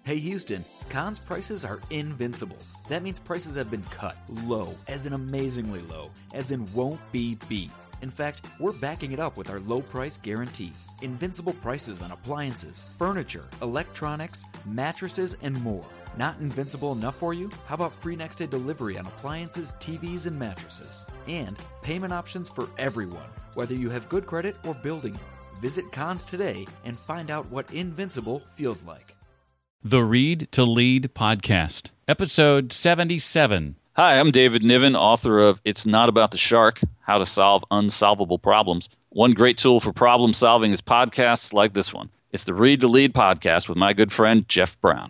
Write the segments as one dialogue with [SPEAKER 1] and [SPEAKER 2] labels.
[SPEAKER 1] Hey Houston, Conn's prices are invincible. That means prices have been cut low, as in amazingly low, as in won't be beat. In fact, we're backing it up with our low price guarantee. Invincible prices on appliances, furniture, electronics, mattresses, and more. Not invincible enough for you? How about free next day delivery on appliances, TVs, and mattresses? And payment options for everyone, whether you have good credit or building it. Visit Conn's today and find out what invincible feels like.
[SPEAKER 2] The Read to Lead Podcast, Episode 77.
[SPEAKER 3] Hi, I'm David Niven, author of It's Not About the Shark, How to Solve Unsolvable Problems. One great tool for problem solving is podcasts like this one. It's the Read to Lead Podcast with my good friend, Jeff Brown.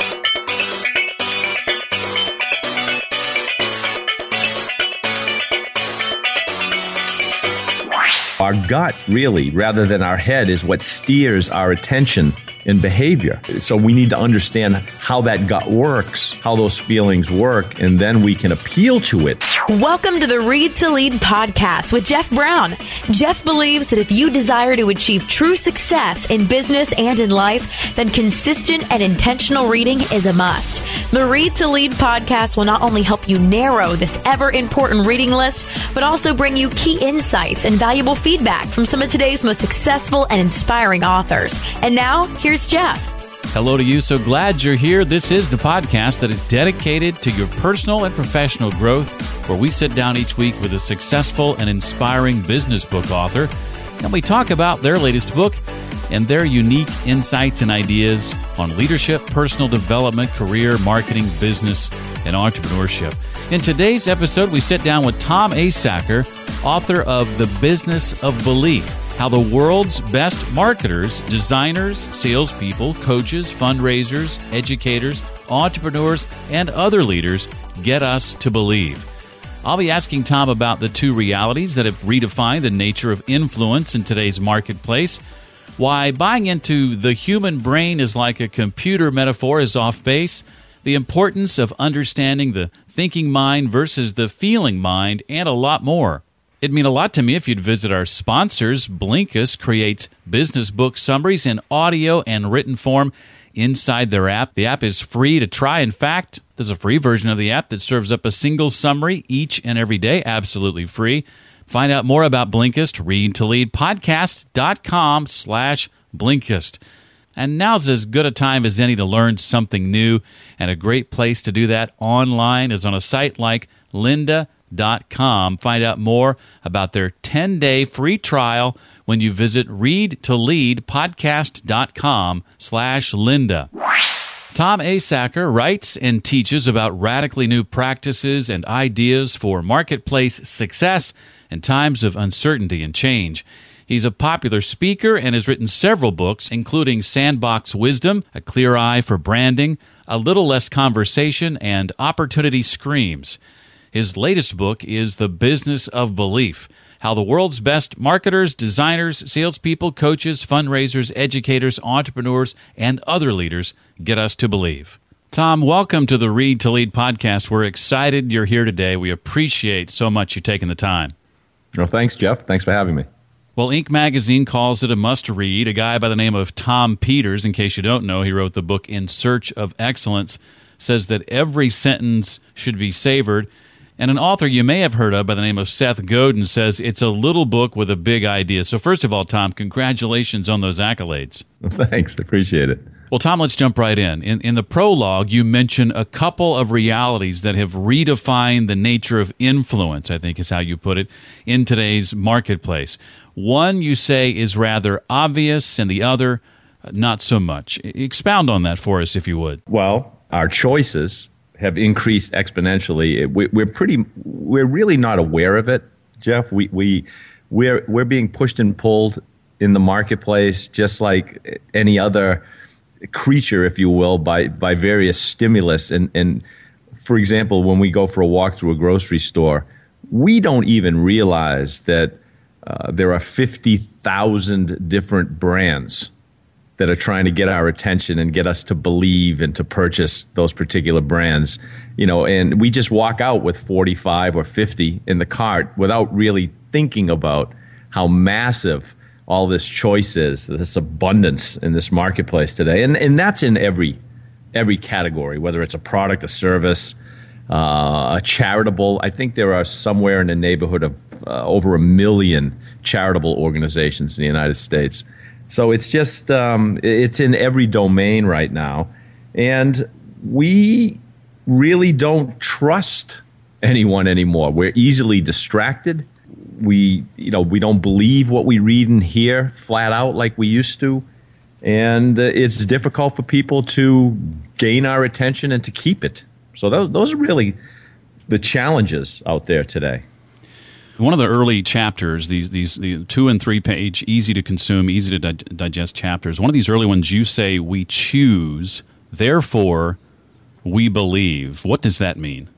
[SPEAKER 4] Our gut, really, rather than our head, is what steers our attention and behavior. So we need to understand how that gut works, how those feelings work, and then we can appeal to it.
[SPEAKER 5] Welcome to the Read to Lead podcast with Jeff Brown. Jeff believes that if you desire to achieve true success in business and in life, then consistent and intentional reading is a must. The Read to Lead podcast will not only help you narrow this ever-important reading list, but also bring you key insights and valuable feedback from some of today's most successful and inspiring authors. And now, here's Jeff.
[SPEAKER 2] Hello to you. So glad you're here. This is the podcast that is dedicated to your personal and professional growth, where we sit down each week with a successful and inspiring business book author, and we talk about their latest book and their unique insights and ideas on leadership, personal development, career, marketing, business, and entrepreneurship. In today's episode, we sit down with Tom Asacker, author of The Business of Belief: How the World's Best Marketers, Designers, Salespeople, Coaches, Fundraisers, Educators, Entrepreneurs, and other leaders get us to believe. I'll be asking Tom about the two realities that have redefined the nature of influence in today's marketplace, why buying into the human brain is like a computer metaphor is off base, the importance of understanding the thinking mind versus the feeling mind, and a lot more. It'd mean a lot to me if you'd visit our sponsors. Blinkist creates business book summaries in audio and written form inside their app. The app is free to try. In fact, there's a free version of the app that serves up a single summary each and every day, absolutely free. Find out more about Blinkist, readtoleadpodcast.com/Blinkist. And now's as good a time as any to learn something new, and a great place to do that online is on a site like lynda.com. Find out more about their 10-day free trial when you visit readtoleadpodcast.com/Lynda. Tom Asacker writes and teaches about radically new practices and ideas for marketplace success in times of uncertainty and change. He's a popular speaker and has written several books, including Sandbox Wisdom, A Clear Eye for Branding, A Little Less Conversation, and Opportunity Screams. His latest book is The Business of Belief: How the World's Best Marketers, Designers, Salespeople, Coaches, Fundraisers, Educators, Entrepreneurs, and other leaders get us to believe. Tom, welcome to the Read to Lead podcast. We're excited you're here today. We appreciate so much you taking the time.
[SPEAKER 4] Well, thanks, Jeff. Thanks for having me.
[SPEAKER 2] Well, Inc. magazine calls it a must-read. A guy by the name of Tom Peters, in case you don't know, he wrote the book In Search of Excellence, says that every sentence should be savored. And an author you may have heard of by the name of Seth Godin says it's a little book with a big idea. So first of all, Tom, congratulations on those accolades.
[SPEAKER 4] Thanks. Appreciate it.
[SPEAKER 2] Well, Tom, let's jump right in. In the prologue, you mention a couple of realities that have redefined the nature of influence, I think is how you put it, in today's marketplace. One, you say, is rather obvious, and the other, not so much. Expound on that for us, if you would.
[SPEAKER 4] Well, our choices have increased exponentially. We're really not aware of it, Jeff. We're being pushed and pulled in the marketplace just like any other creature, if you will, by various stimulus. And for example, when we go for a walk through a grocery store, we don't even realize that there are 50,000 different brands that are trying to get our attention and get us to believe and to purchase those particular brands, and we just walk out with 45 or 50 in the cart without really thinking about how massive all this choice is, this abundance in this marketplace today. And that's in every every category, whether it's a product, a service, a charitable. I think there are somewhere in the neighborhood of over 1 million charitable organizations in the United States. So it's just, it's in every domain right now. And we really don't trust anyone anymore. We're easily distracted. We don't believe what we read and hear flat out like we used to. And it's difficult for people to gain our attention and to keep it. So those are really the challenges out there today.
[SPEAKER 2] One of the early chapters, these 2 and 3 page, easy to consume, easy to digest chapters, one of these early ones, you say, we choose, therefore we believe. What does that mean?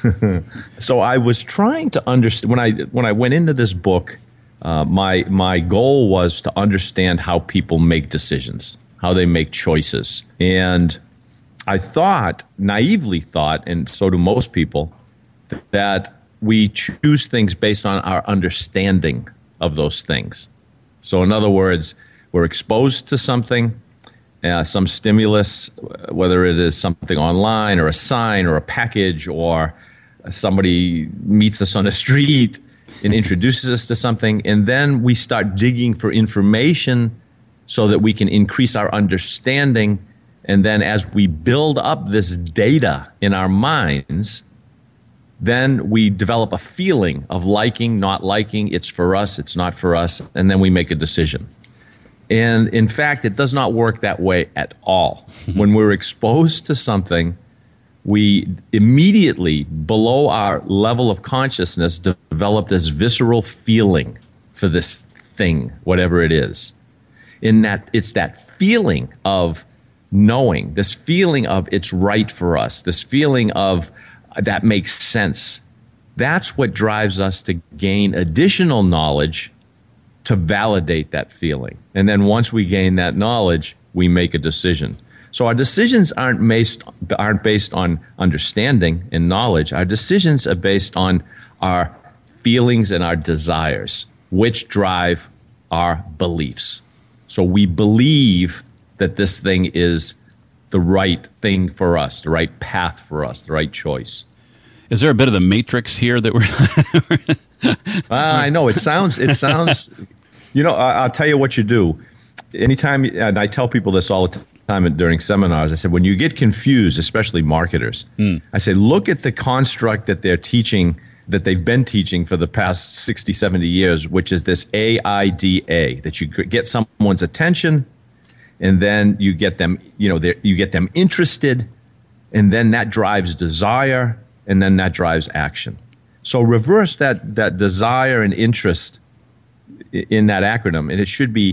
[SPEAKER 4] So I was trying to understand, when I went into this book, my goal was to understand how people make decisions, how they make choices. And I naively thought, and so do most people, that we choose things based on our understanding of those things. So in other words, we're exposed to something, some stimulus, whether it is something online or a sign or a package or somebody meets us on the street and introduces us to something, and then we start digging for information so that we can increase our understanding. And then as we build up this data in our minds, then we develop a feeling of liking, not liking, it's for us, it's not for us, and then we make a decision. And in fact, it does not work that way at all. When we're exposed to something, we immediately, below our level of consciousness, develop this visceral feeling for this thing, whatever it is. In that, it's that feeling of knowing, this feeling of it's right for us, this feeling of that makes sense. That's what drives us to gain additional knowledge to validate that feeling. And then once we gain that knowledge, we make a decision. So our decisions aren't based on understanding and knowledge. Our decisions are based on our feelings and our desires, which drive our beliefs. So we believe that this thing is the right thing for us, the right path for us, the right choice.
[SPEAKER 2] Is there a bit of the Matrix here that we're...
[SPEAKER 4] I know. It sounds, I'll tell you what you do. Anytime, and I tell people this all the time during seminars, I said, when you get confused, especially marketers, I say, look at the construct that they're teaching, that they've been teaching for the past 60, 70 years, which is this AIDA, that you get someone's attention, and then you get them, you get them interested, and then that drives desire, and then that drives action. So reverse that desire and interest in that acronym, and it should be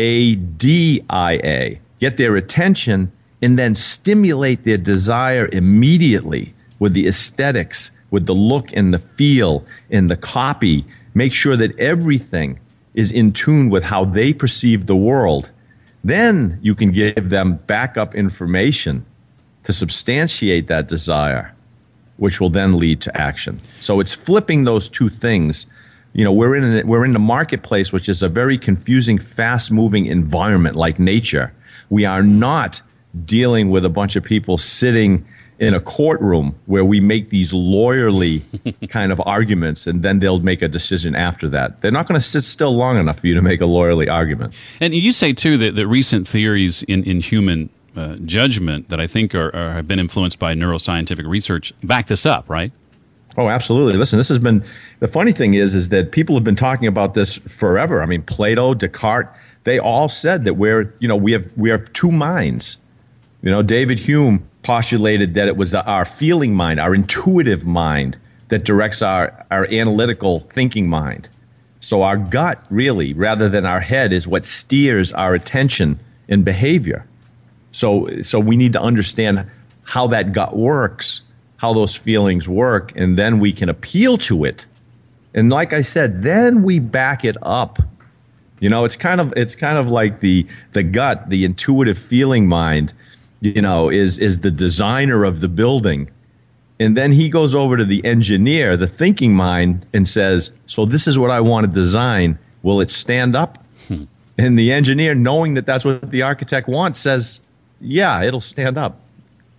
[SPEAKER 4] ADIA. Get their attention and then stimulate their desire immediately with the aesthetics, with the look and the feel and the copy. Make sure that everything is in tune with how they perceive the world. Then you can give them backup information to substantiate that desire, which will then lead to action. So it's flipping those two things. We're in the marketplace, which is a very confusing, fast-moving environment like nature. We are not dealing with a bunch of people sitting in a courtroom where we make these lawyerly kind of arguments, and then they'll make a decision after that. They're not going to sit still long enough for you to make a lawyerly argument.
[SPEAKER 2] And you say, too, that the recent theories in human judgment that I think have been influenced by neuroscientific research back this up, right?
[SPEAKER 4] Oh, absolutely. Listen, this has been, the funny thing is that people have been talking about this forever. I mean, Plato, Descartes, they all said that we have two minds. David Hume postulated that it was our feeling mind, our intuitive mind, that directs our analytical thinking mind. So our gut, really, rather than our head, is what steers our attention and behavior. So we need to understand how that gut works, how those feelings work, and then we can appeal to it. And like I said, then we back it up. It's kind of like the gut, the intuitive feeling mind, is the designer of the building. And then he goes over to the engineer, the thinking mind, and says, so this is what I want to design. Will it stand up? And the engineer, knowing that that's what the architect wants, says, yeah, it'll stand up.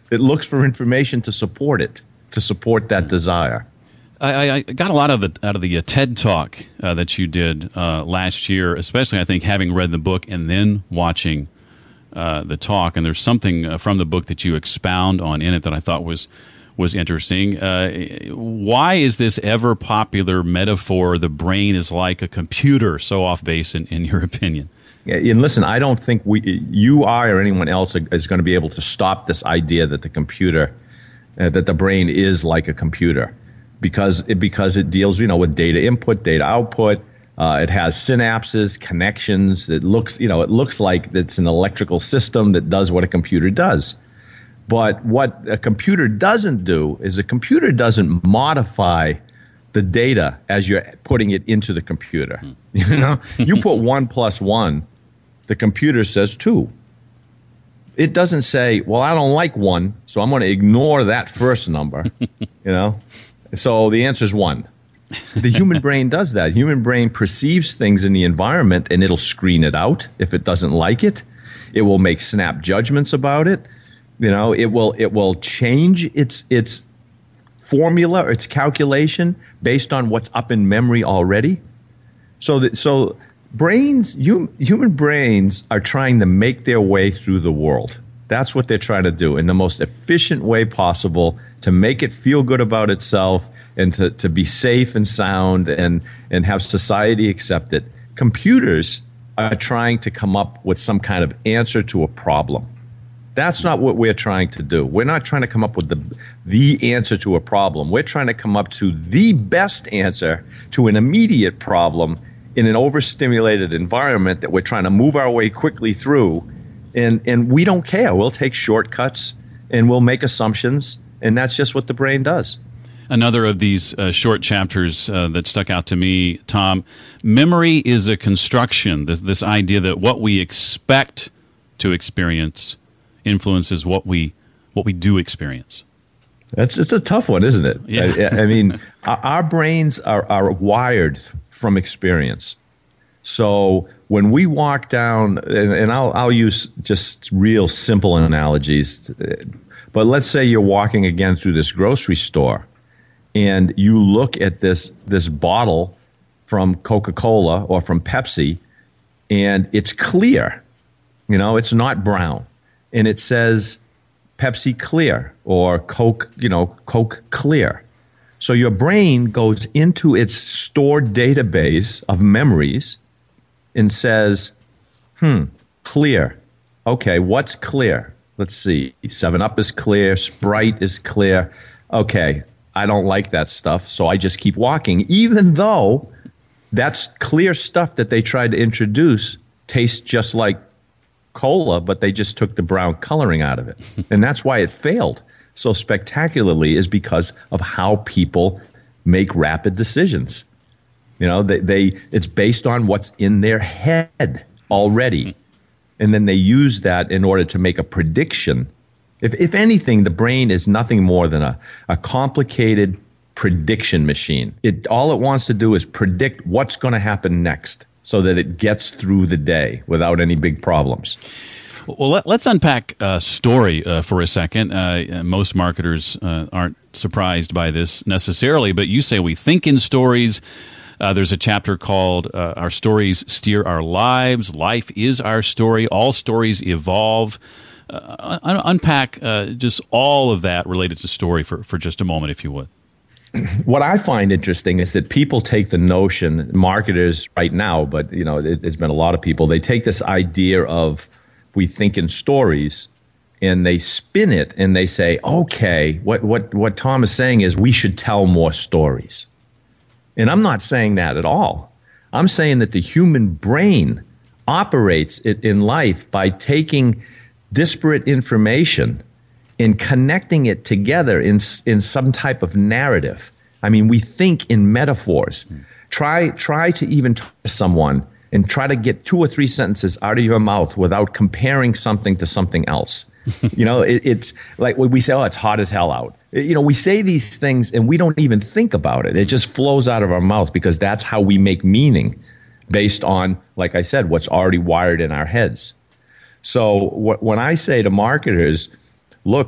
[SPEAKER 4] It looks for information to support it, to support that desire.
[SPEAKER 2] I got a lot out of the TED Talk that you did last year, especially, I think, having read the book and then watching the talk. And there's something from the book that you expound on in it that I thought was interesting. Why is this ever popular metaphor, the brain is like a computer, so off base in your opinion?
[SPEAKER 4] Yeah, and listen, I don't think you, I, or anyone else is going to be able to stop this idea that that the brain is like a computer. Because it deals, with data input, data output. It has synapses, connections. It looks like it's an electrical system that does what a computer does. But what a computer doesn't do is a computer doesn't modify the data as you're putting it into the computer. You put 1 + 1, the computer says 2. It doesn't say, well, I don't like 1, so I'm going to ignore that first number. So the answer is 1. The human brain does that. Human brain perceives things in the environment, and it'll screen it out if it doesn't like it. It will make snap judgments about it. It will change its formula or its calculation based on what's up in memory already. So human brains are trying to make their way through the world. That's what they're trying to do in the most efficient way possible, to make it feel good about itself and to be safe and sound and have society accept it. Computers are trying to come up with some kind of answer to a problem. That's not what we're trying to do. We're not trying to come up with the answer to a problem. We're trying to come up to the best answer to an immediate problem in an overstimulated environment that we're trying to move our way quickly through. And we don't care. We'll take shortcuts and we'll make assumptions. And that's just what the brain does.
[SPEAKER 2] Another of these short chapters that stuck out to me, Tom, memory is a construction. This idea that what we expect to experience influences what we do experience.
[SPEAKER 4] It's a tough one, isn't it?
[SPEAKER 2] Yeah.
[SPEAKER 4] I mean, our brains are wired from experience. So when we walk down, and I'll use just real simple analogies, but let's say you're walking again through this grocery store, and you look at this bottle from Coca-Cola or from Pepsi, and it's clear. It's not brown. And it says Pepsi Clear or Coke Clear. So your brain goes into its stored database of memories and says, clear. Okay, what's clear? Let's see. 7-Up is clear. Sprite is clear. Okay, I don't like that stuff, so I just keep walking, even though that's clear stuff that they tried to introduce tastes just like cola, but they just took the brown coloring out of it. And that's why it failed so spectacularly, is because of how people make rapid decisions. It's based on what's in their head already. And then they use that in order to make a prediction. If anything, the brain is nothing more than a complicated prediction machine. All it wants to do is predict what's going to happen next so that it gets through the day without any big problems.
[SPEAKER 2] Well, let's unpack story for a second. Most marketers aren't surprised by this necessarily, but you say we think in stories. There's a chapter called Our Stories Steer Our Lives. Life is our story. All stories evolve. Unpack just all of that related to story for just a moment, if you would.
[SPEAKER 4] What I find interesting is that people take the notion, marketers right now, but it's been a lot of people, they take this idea of we think in stories and they spin it and they say, okay, what Tom is saying is we should tell more stories. And I'm not saying that at all. I'm saying that the human brain operates in life by taking disparate information in connecting it together in some type of narrative. I mean, we think in metaphors. Try to even talk to someone and try to get 2 or 3 sentences out of your mouth without comparing something to something else. It's like we say, oh, it's hot as hell out. We say these things and we don't even think about it. It just flows out of our mouth because that's how we make meaning based on, like I said, what's already wired in our heads. So when I say to marketers, look,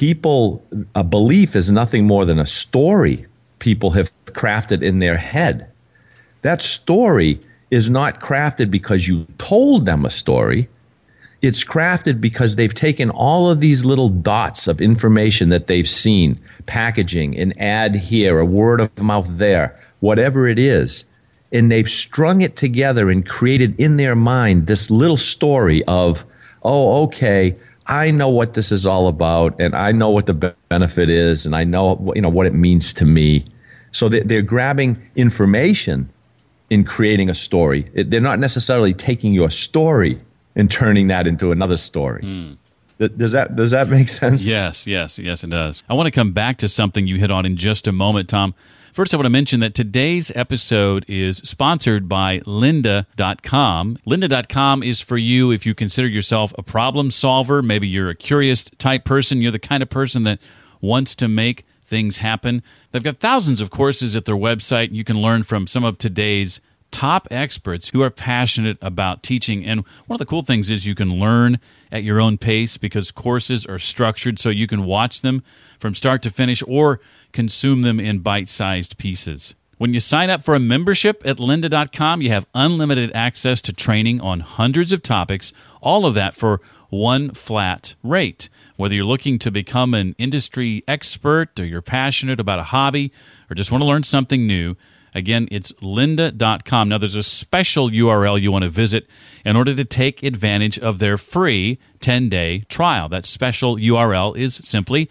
[SPEAKER 4] a belief is nothing more than a story people have crafted in their head. That story is not crafted because you told them a story. It's crafted because they've taken all of these little dots of information that they've seen, packaging, an ad here, a word of mouth there, whatever it is, and they've strung it together and created in their mind this little story of, oh, okay, I know what this is all about, and I know what the benefit is, and I know what it means to me. So they're grabbing information in creating a story. They're not necessarily taking your story and turning that into another story. Does that make sense?
[SPEAKER 2] Yes, it does. I want to come back to something you hit on in just a moment, Tom. First, I want to mention that today's episode is sponsored by Lynda.com. Lynda.com is for you if you consider yourself a problem solver. Maybe you're a curious type person. You're the kind of person that wants to make things happen. They've got thousands of courses at their website. You can learn from some of today's top experts who are passionate about teaching. And one of the cool things is you can learn at your own pace because courses are structured so you can watch them from start to finish or consume them in bite-sized pieces. When you sign up for a membership at Lynda.com, you have unlimited access to training on hundreds of topics, all of that for one flat rate. Whether you're looking to become an industry expert or you're passionate about a hobby or just want to learn something new, again, it's Lynda.com. Now, there's a special URL you want to visit in order to take advantage of their free 10-day trial. That special URL is simply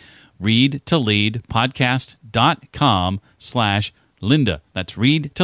[SPEAKER 2] readtoleadpodcast.com/Lynda. That's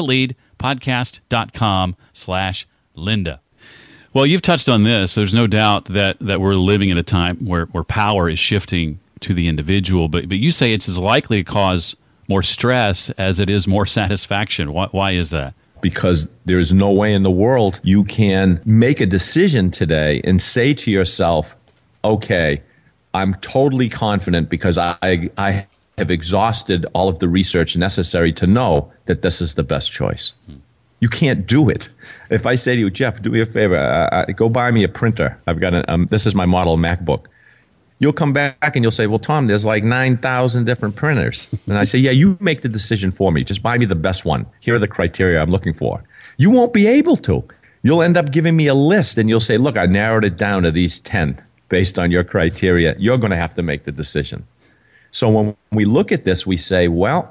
[SPEAKER 2] readtoleadpodcast.com/Lynda. Well, you've touched on this. There's no doubt that we're living in a time where power is shifting to the individual, but you say it's as likely to cause more stress as it is more satisfaction. Why is that?
[SPEAKER 4] Because there's no way in the world you can make a decision today and say to yourself, okay, I'm totally confident because I have exhausted all of the research necessary to know that this is the best choice. You can't do it. If I say to you, Jeff, do me a favor, go buy me a printer. I've got this is my model MacBook. You'll come back and you'll say, well, Tom, there's like 9,000 different printers. And I say, yeah, you make the decision for me. Just buy me the best one. Here are the criteria I'm looking for. You won't be able to. You'll end up giving me a list and you'll say, look, I narrowed it down to these 10 based on your criteria. You're going to have to make the decision. So when we look at this, we say, well,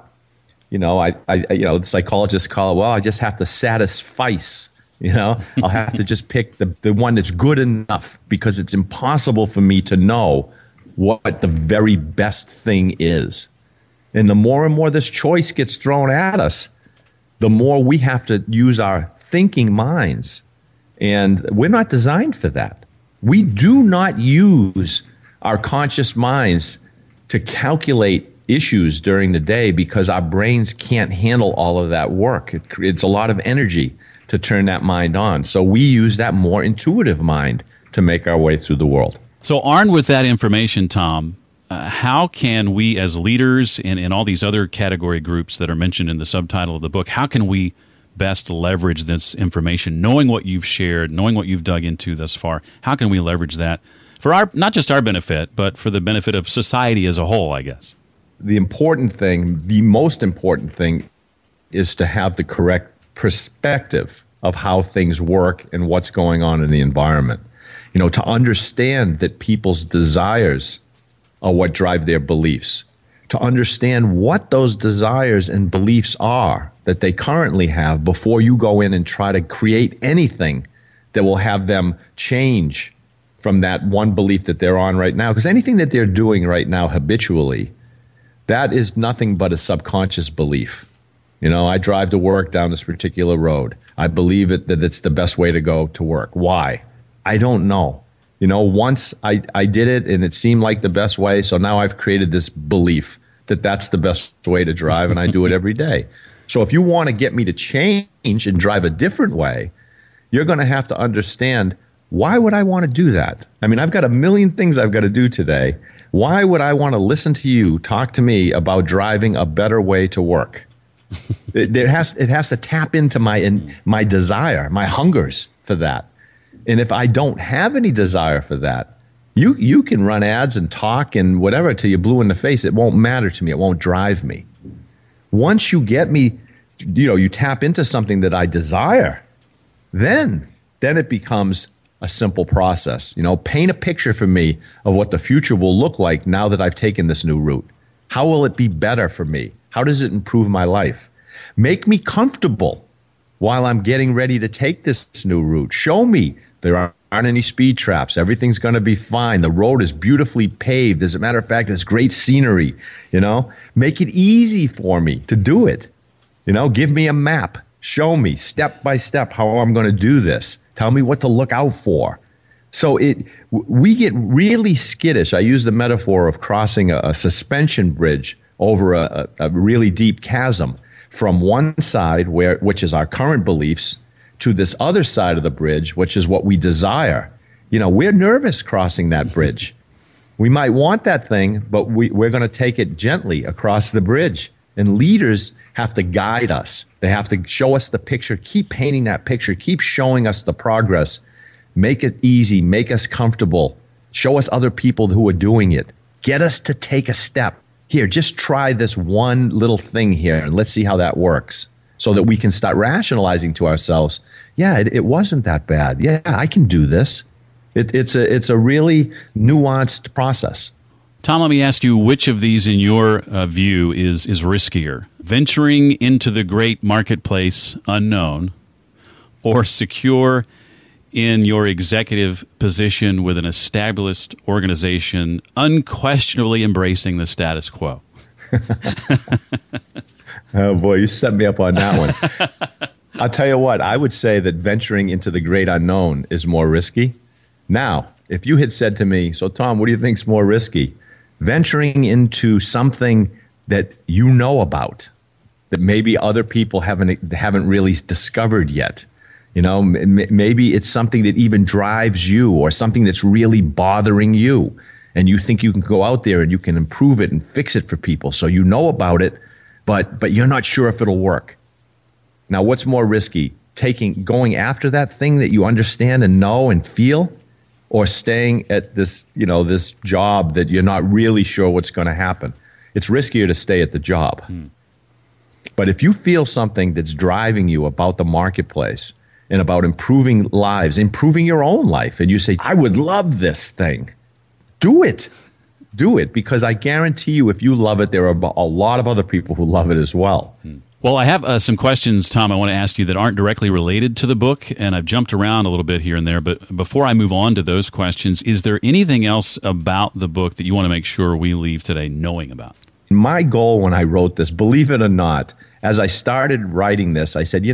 [SPEAKER 4] the psychologists call it, well, I just have to satisfice. I'll have to just pick the one that's good enough because it's impossible for me to know what the very best thing is. And the more and more this choice gets thrown at us, the more we have to use our thinking minds. And we're not designed for that. We do not use our conscious minds to calculate issues during the day because our brains can't handle all of that work. It's a lot of energy to turn that mind on. So we use that more intuitive mind to make our way through the world.
[SPEAKER 2] So armed with that information, Tom, how can we as leaders in all these other category groups that are mentioned in the subtitle of the book, how can we best leverage this information, knowing what you've shared, knowing what you've dug into thus far? How can we leverage that for not just our benefit, but for the benefit of society as a whole, I guess?
[SPEAKER 4] The most important thing is to have the correct perspective of how things work and what's going on in the environment. To understand that people's desires are what drive their beliefs. To understand what those desires and beliefs are that they currently have before you go in and try to create anything that will have them change from that one belief that they're on right now. Because anything that they're doing right now habitually, that is nothing but a subconscious belief. I drive to work down this particular road. I believe that it's the best way to go to work. Why? I don't know. Once I did it and it seemed like the best way, so now I've created this belief that that's the best way to drive, and I do it every day. So if you want to get me to change and drive a different way, you're going to have to understand, why would I want to do that? I mean, I've got a million things I've got to do today. Why would I want to listen to you talk to me about driving a better way to work? It has to tap into my desire, my hungers for that. And if I don't have any desire for that, You can run ads and talk and whatever till you're blue in the face. It won't matter to me. It won't drive me. Once you get me, you tap into something that I desire, then it becomes a simple process. Paint a picture for me of what the future will look like now that I've taken this new route. How will it be better for me? How does it improve my life? Make me comfortable while I'm getting ready to take this new route. Show me there aren't any speed traps. Everything's going to be fine. The road is beautifully paved. As a matter of fact, there's great scenery. Make it easy for me to do it. Give me a map. Show me step by step how I'm going to do this. Tell me what to look out for. So we get really skittish. I use the metaphor of crossing a suspension bridge over a really deep chasm from one side, which is our current beliefs, to this other side of the bridge, which is what we desire. We're nervous crossing that bridge. We might want that thing, but we're going to take it gently across the bridge. And leaders have to guide us. They have to show us the picture, keep painting that picture, keep showing us the progress, make it easy, make us comfortable, show us other people who are doing it, get us to take a step. Here, just try this one little thing here and let's see how that works, so that we can start rationalizing to ourselves, it wasn't that bad. Yeah, I can do this. It's a really nuanced process.
[SPEAKER 2] Tom, let me ask you, which of these, in your view, is riskier? Venturing into the great marketplace unknown, or secure in your executive position with an established organization, unquestionably embracing the status quo?
[SPEAKER 4] Oh, boy, you set me up on that one. I'll tell you what, I would say that venturing into the great unknown is more risky. Now, if you had said to me, so Tom, what do you think is more risky? Venturing into something that you know about, that maybe other people haven't really discovered yet. Maybe it's something that even drives you, or something that's really bothering you, and you think you can go out there and you can improve it and fix it for people. So you know about it, but you're not sure if it'll work. Now, what's more risky? Going after that thing that you understand and know and feel, or staying at this job that you're not really sure what's going to happen? It's riskier to stay at the job. But if you feel something that's driving you about the marketplace and about improving lives, improving your own life, and you say, I would love this thing, do it. Do it, because I guarantee you, if you love it, there are a lot of other people who love it as well.
[SPEAKER 2] Well, I have some questions, Tom, I want to ask you that aren't directly related to the book, and I've jumped around a little bit here and there. But before I move on to those questions, is there anything else about the book that you want to make sure we leave today knowing about?
[SPEAKER 4] My goal when I wrote this, believe it or not, as I started writing this, I said,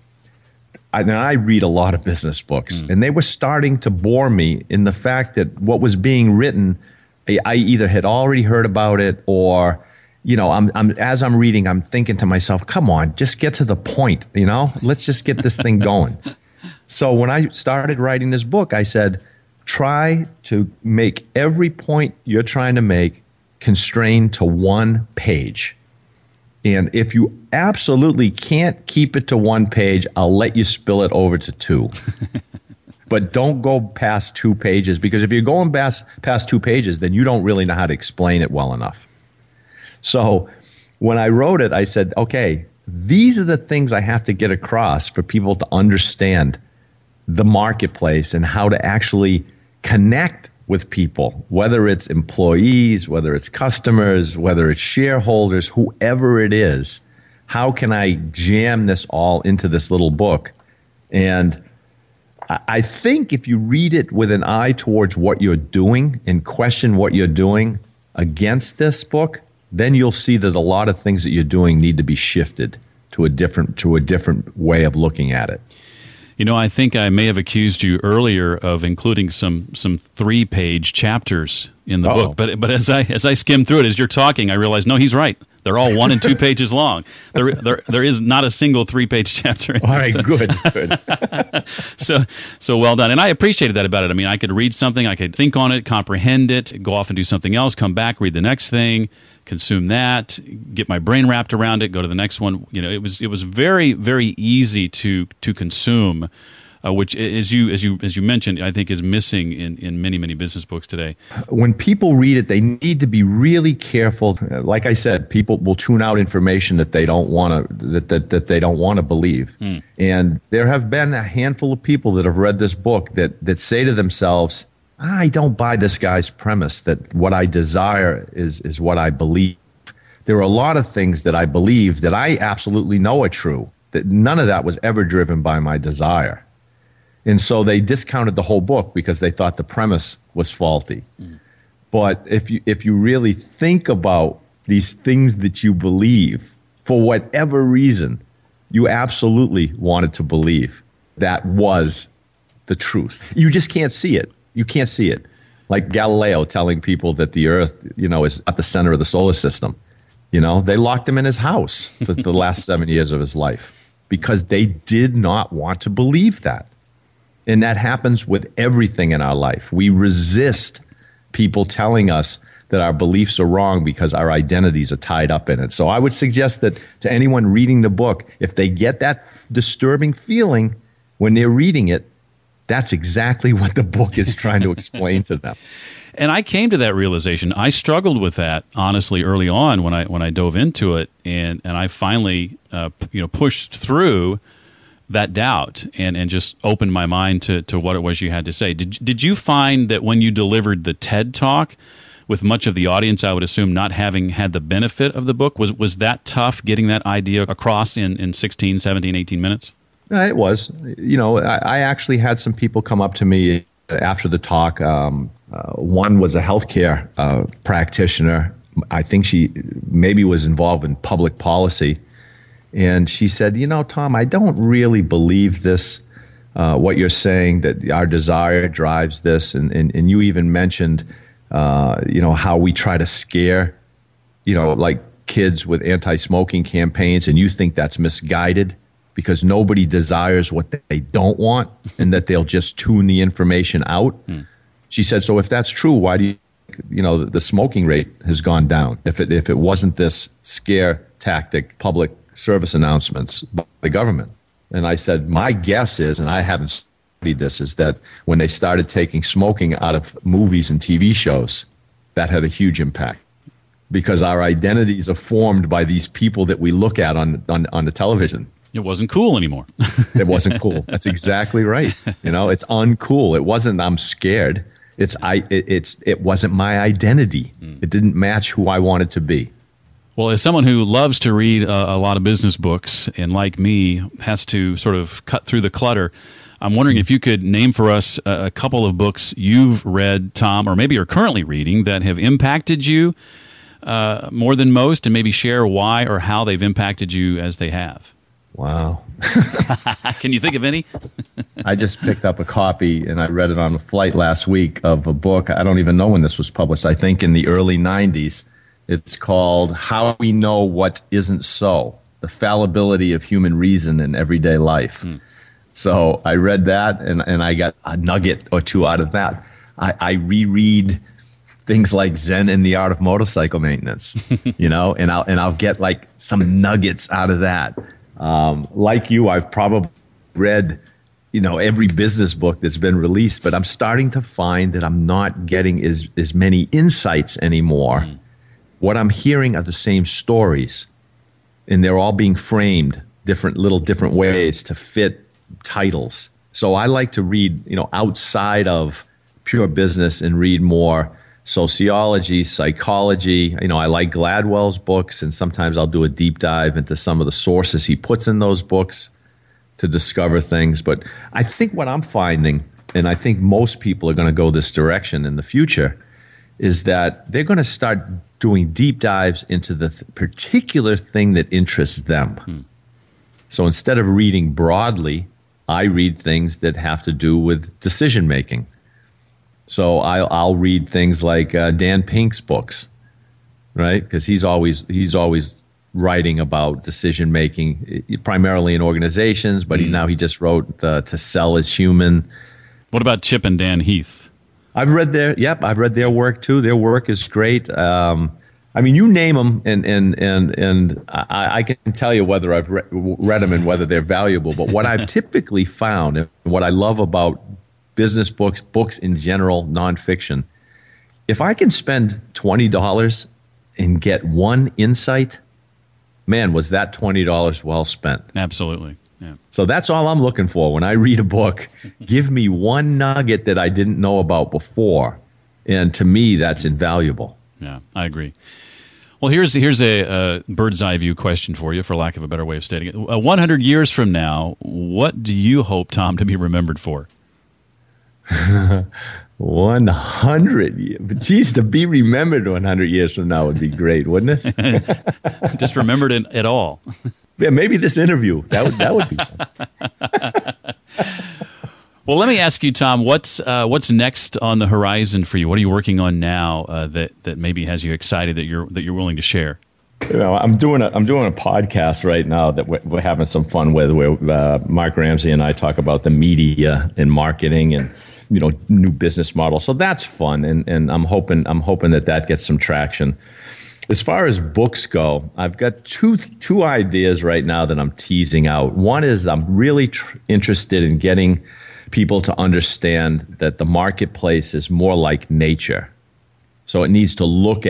[SPEAKER 4] I read a lot of business books, and they were starting to bore me in the fact that what was being written, I either had already heard about it, or as I'm reading, I'm thinking to myself, come on, just get to the point, let's just get this thing going. So when I started writing this book, I said, try to make every point you're trying to make constrained to one page. And if you absolutely can't keep it to one page, I'll let you spill it over to two. But don't go past 2 pages, because if you're going past 2 pages, then you don't really know how to explain it well enough. So when I wrote it, I said, okay, these are the things I have to get across for people to understand the marketplace and how to actually connect with people, whether it's employees, whether it's customers, whether it's shareholders, whoever it is. How can I jam this all into this little book? And I think if you read it with an eye towards what you're doing and question what you're doing against this book, then you'll see that a lot of things that you're doing need to be shifted to a different way of looking at it.
[SPEAKER 2] I think I may have accused you earlier of including some 3-page chapters in the book, but as I skim through it, as you're talking, I realize, no, he's right. They're all 1 and 2 pages long. There is not a single 3-page chapter.
[SPEAKER 4] All right, good.
[SPEAKER 2] So well done. And I appreciated that about it. I mean, I could read something, I could think on it, comprehend it, go off and do something else, come back, read the next thing, consume that, get my brain wrapped around it, go to the next one. It was very, very easy to consume which, as you mentioned, I think is missing in many business books today.
[SPEAKER 4] When people read it, they need to be really careful. Like I said, people will tune out information that they don't want to that they don't want to believe. And there have been a handful of people that have read this book that say to themselves, I don't buy this guy's premise that what I desire is what I believe. There are a lot of things that I believe that I absolutely know are true, that none of that was ever driven by my desire. And so they discounted the whole book because they thought the premise was faulty. But if you really think about these things that you believe, for whatever reason, you absolutely wanted to believe that was the truth. You just can't see it. You can't see it. Like Galileo telling people that the Earth, is at the center of the solar system. They locked him in his house for the last 7 years of his life because they did not want to believe that. And that happens with everything in our life. We resist people telling us that our beliefs are wrong because our identities are tied up in it. So I would suggest that to anyone reading the book, if they get that disturbing feeling when they're reading it, that's exactly what the book is trying to explain to them.
[SPEAKER 2] And I came to that realization. I struggled with that, honestly, early on when I dove into it, and I finally pushed through that doubt and just opened my mind to what it was you had to say. Did you find that when you delivered the TED Talk, with much of the audience, I would assume, not having had the benefit of the book, was that tough getting that idea across in 16, 17, 18 minutes?
[SPEAKER 4] It was. I actually had some people come up to me after the talk. One was a healthcare practitioner. I think she maybe was involved in public policy. And she said, Tom, I don't really believe this, what you're saying, that our desire drives this. And you even mentioned, how we try to scare, like kids with anti-smoking campaigns, and you think that's misguided because nobody desires what they don't want and that they'll just tune the information out. She said, so if that's true, why do you, the smoking rate has gone down? If it wasn't this scare tactic, public service announcements by the government. And I said, my guess is, and I haven't studied this, is that when they started taking smoking out of movies and TV shows, that had a huge impact. Because our identities are formed by these people that we look at on the television.
[SPEAKER 2] It wasn't cool anymore.
[SPEAKER 4] It wasn't cool. That's exactly right. It's uncool. It wasn't I'm scared. It wasn't my identity. It didn't match who I wanted to be.
[SPEAKER 2] Well, as someone who loves to read a lot of business books and, like me, has to sort of cut through the clutter, I'm wondering if you could name for us a couple of books you've read, Tom, or maybe are currently reading that have impacted you more than most, and maybe share why or how they've impacted you as they have.
[SPEAKER 4] Wow.
[SPEAKER 2] Can you think of any?
[SPEAKER 4] I just picked up a copy, and I read it on a flight last week, of a book. I don't even know when this was published. I think in the early 90s. It's called How We Know What Isn't So, The Fallibility of Human Reason in Everyday Life. So I read that, and I got a nugget or two out of that. I reread things like Zen and the Art of Motorcycle Maintenance, and I'll get like some nuggets out of that. Like you, I've probably read, every business book that's been released, but I'm starting to find that I'm not getting as many insights anymore. What I'm hearing are the same stories, and they're all being framed different ways to fit titles. So I like to read, outside of pure business and read more sociology, psychology. I like Gladwell's books, and sometimes I'll do a deep dive into some of the sources he puts in those books to discover things. But I think what I'm finding, and I think most people are going to go this direction in the future, is that they're going to start doing deep dives into the particular thing that interests them. So instead of reading broadly, I read things that have to do with decision making. So I'll read things like Dan Pink's books, right? Because he's always writing about decision making, primarily in organizations. But he just wrote To Sell Is Human.
[SPEAKER 2] What about Chip and Dan Heath?
[SPEAKER 4] I've read their work too. Their work is great. I I mean, you name them, and I can tell you whether I've read them and whether they're valuable. But what I've typically found, and what I love about business books, books in general, nonfiction, if I can spend $20 and get one insight, man, was that $20 well spent?
[SPEAKER 2] Absolutely. Yeah.
[SPEAKER 4] So that's all I'm looking for when I read a book. Give me one nugget that I didn't know about before, and to me, that's invaluable.
[SPEAKER 2] Yeah, I agree. Well, here's a bird's eye view question for you, for lack of a better way of stating it. 100 years from now, what do you hope, Tom, to be remembered for?
[SPEAKER 4] 100 years. Geez, to be remembered 100 years from now would be great, wouldn't it?
[SPEAKER 2] Just remembered at all.
[SPEAKER 4] Yeah, maybe this interview. That would be fun.
[SPEAKER 2] Well, let me ask you, Tom, what's next on the horizon for you? What are you working on now that maybe has you excited that you're willing to share?
[SPEAKER 4] You know, I'm doing a podcast right now that we're having some fun with, where Mark Ramsey and I talk about the media and marketing and, you know, new business models. So that's fun, and I'm hoping that gets some traction. As far as books go, I've got two ideas right now that I'm teasing out. One is I'm really interested in getting people to understand that the marketplace is more like nature. So it needs to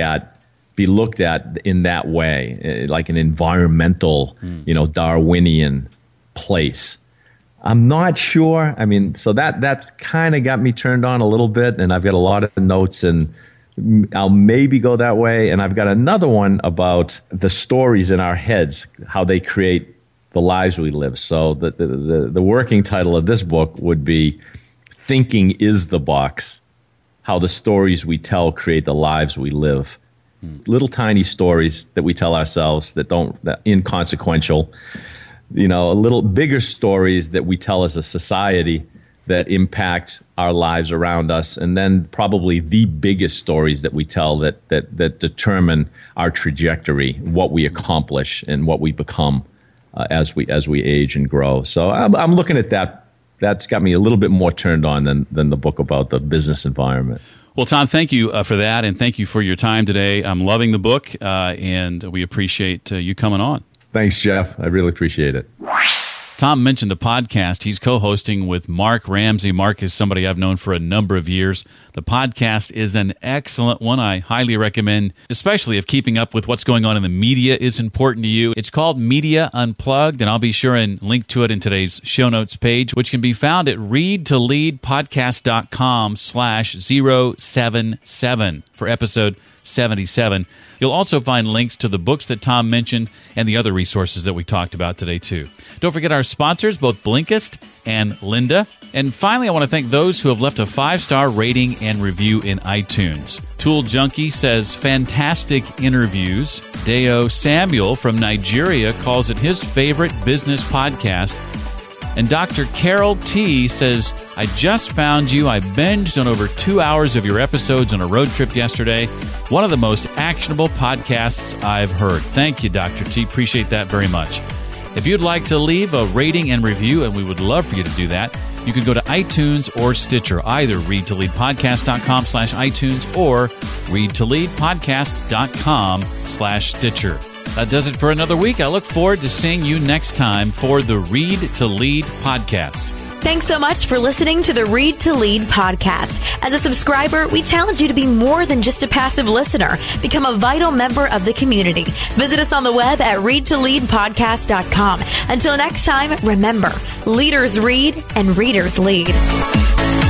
[SPEAKER 4] be looked at in that way, like an environmental, Darwinian place. I'm not sure. I mean, so that's kind of got me turned on a little bit, and I've got a lot of notes, and I'll maybe go that way. And I've got another one about the stories in our heads, how they create the lives we live. So the working title of this book would be Thinking is the Box, How the Stories We Tell Create the Lives We Live. Little tiny stories that we tell ourselves that inconsequential, a little bigger stories that we tell as a society that impact our lives around us, and then probably the biggest stories that we tell that determine our trajectory, what we accomplish and what we become as we age and grow. So I'm looking at that. That's got me a little bit more turned on than the book about the business environment.
[SPEAKER 2] Well, Tom, thank you for that, and thank you for your time today. I'm loving the book, and we appreciate you coming on.
[SPEAKER 4] Thanks, Jeff. I really appreciate it.
[SPEAKER 2] Tom mentioned the podcast he's co-hosting with Mark Ramsey. Mark is somebody I've known for a number of years. The podcast is an excellent one. I highly recommend, especially if keeping up with what's going on in the media is important to you. It's called Media Unplugged, and I'll be sure and link to it in today's show notes page, which can be found at readtoleadpodcast.com/077 for episode 77. You'll also find links to the books that Tom mentioned and the other resources that we talked about today, too. Don't forget our sponsors, both Blinkist and Lynda. And finally, I want to thank those who have left a 5-star rating and review in iTunes. Tool Junkie says, fantastic interviews. Deo Samuel from Nigeria calls it his favorite business podcast. And Dr. Carol T. says, I just found you. I binged on over 2 hours of your episodes on a road trip yesterday. One of the most actionable podcasts I've heard. Thank you, Dr. T. Appreciate that very much. If you'd like to leave a rating and review, and we would love for you to do that, you can go to iTunes or Stitcher, either readtoleadpodcast.com/iTunes or readtoleadpodcast.com/Stitcher. That does it for another week. I look forward to seeing you next time for the Read to Lead podcast.
[SPEAKER 5] Thanks so much for listening to the Read to Lead podcast. As a subscriber, we challenge you to be more than just a passive listener. Become a vital member of the community. Visit us on the web at readtoleadpodcast.com. Until next time, remember, leaders read and readers lead.